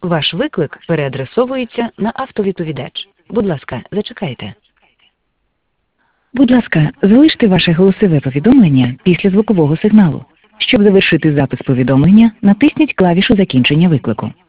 Ваш виклик переадресовується на автовідповідач. Будь ласка, зачекайте. Будь ласка, залиште ваше голосове повідомлення після звукового сигналу. Щоб завершити запис повідомлення, натисніть клавішу закінчення виклику.